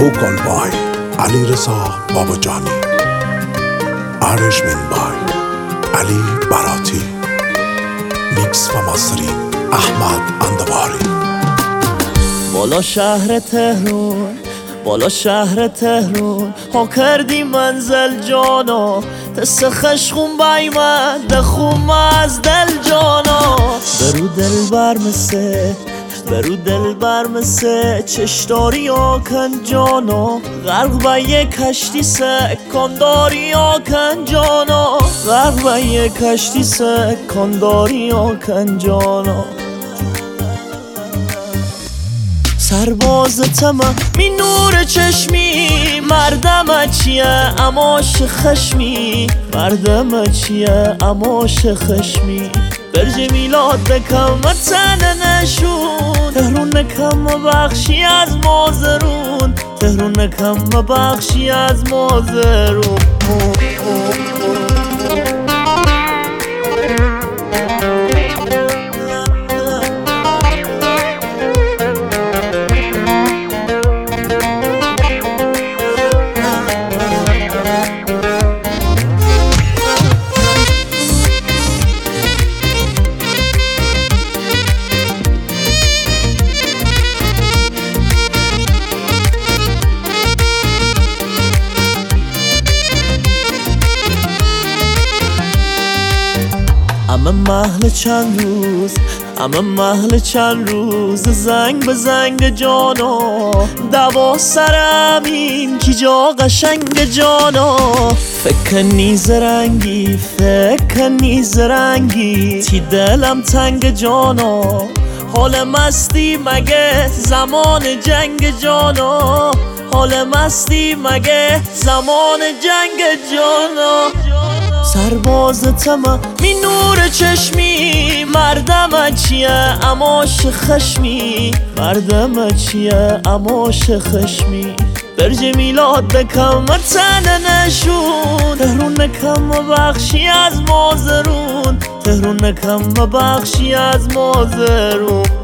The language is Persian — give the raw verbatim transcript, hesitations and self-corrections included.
vocal by علیرضا باباجانی، arrangement by علی براتی، میکس و ماسترینگ احمد اندواری. بالا شهر تهران، بالا شهر تهران ها کردی منزل جانا، تست خشخون بای من دخوم از دل جانا. برو دل بر مسه، برو دل بر مسه چشداری آکن جانا، غرق با یک کشتی سکنداری آکن جانا، غرق با یک کشتی سکنداری آکن جانا. سرباز تمام می نور چشمی، مردم چیه اماش خشمی، مردم چیه اماش خشمی. برج میلاد بکم وطن نشون، تهرون نکم بخشی از مازرون، تهرون نکم بخشی از مازرون. اما محل چند روز، اما محل چند روز زنگ به زنگ جانا، دوا سرمین کی جا قشنگ جانا. فکر نیز رنگی، فکر نیز رنگی تی دلم تنگ جانا. حال مستی مگه زمان جنگ جانا، حال مستی مگه زمان جنگ جانا. سرباز تمام می نور چشمی، مردم چیه اماش خشمی، مردم چیه اماش خشمی. برج میلاد بکم وطن نشون، تهرون نکم بخشی از مازرون، تهرون نکم بخشی از مازرون.